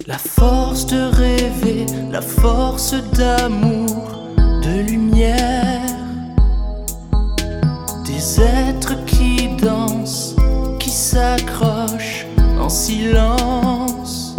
La force de rêver, la force d'amour, de lumière. Des êtres qui dansent, qui s'accrochent en silence.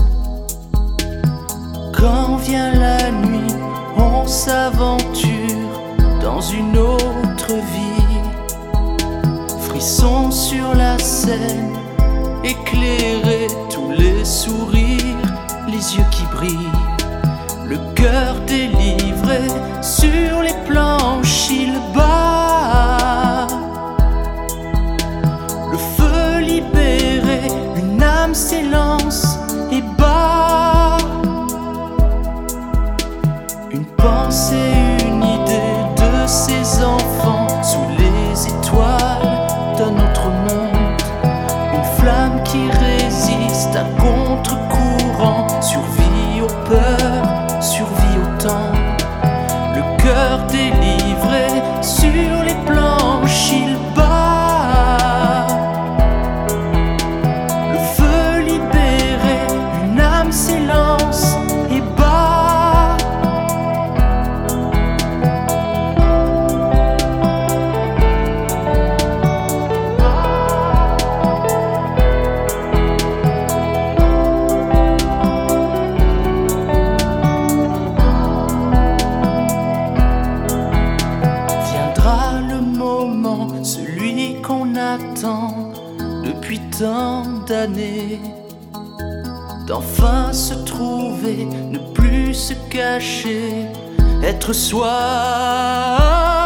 Quand vient la nuit, on s'aventure dans une autre vie. Frissons sur la scène, éclairer tous les sourires, les yeux qui brillent, le cœur délivré. Sur les planches il bat, le feu libéré, une âme s'élance et bat. Une pensée, une idée de ces enfants sous les étoiles d'un autre monde. Une flamme qui résiste à contre-courant, survie aux peurs, survie au temps. Le cœur délivré, sur les planches il bat. Le feu libéré, une âme s'élance et bat. Celui qu'on attend depuis tant d'années, d'enfin se trouver, ne plus se cacher, être soi.